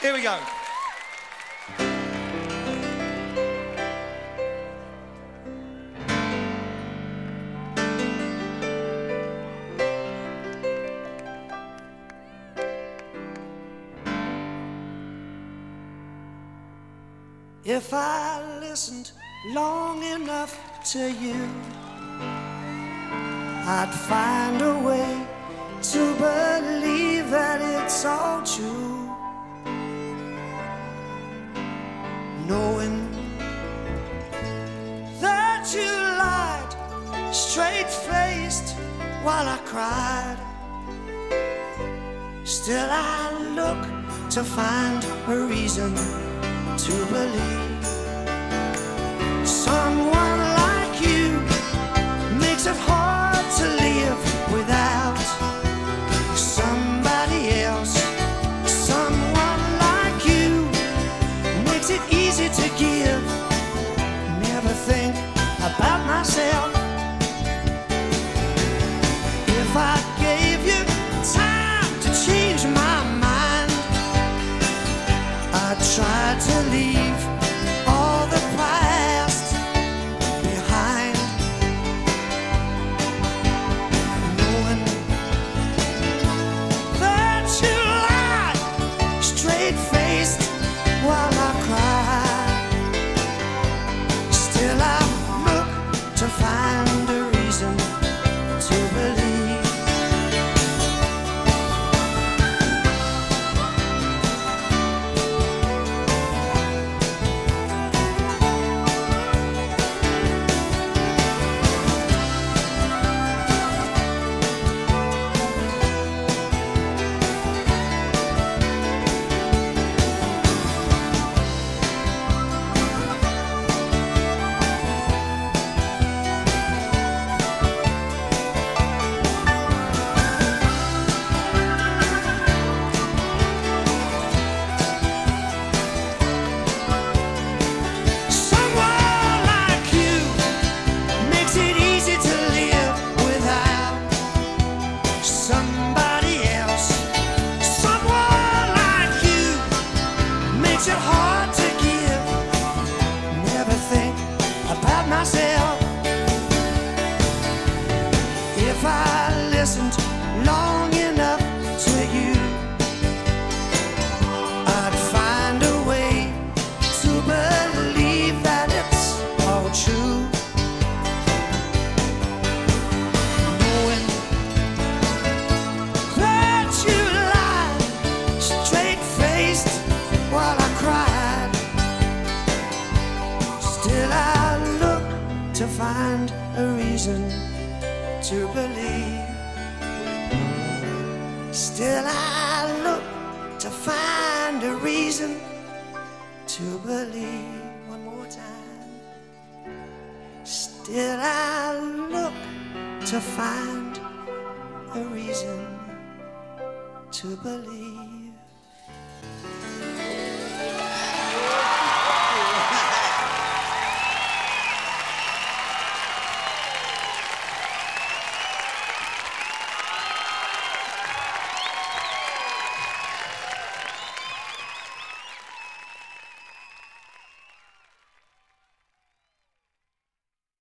Here we go. If I listened long enough to you, I'd find a way to believe that it's all true. Knowing that you lied straight-faced while I cried, still I look to find a reason to believe. Someone like you makes it hard to live without somebody else. Someone like you makes it easy to give. Never think about myself. If I gave you time to change my mind, I'd try to leave all the past behind. Knowing that you lied straight-faced while I cried, still I look to find a reason to believe. If I listened long enough to you, I'd find a way to believe that it's all true. Knowing that you lied straight-faced while I cried, still I look to find a reason to believe. Still I look to find a reason to believe. One more time. Still I look to find a reason to believe.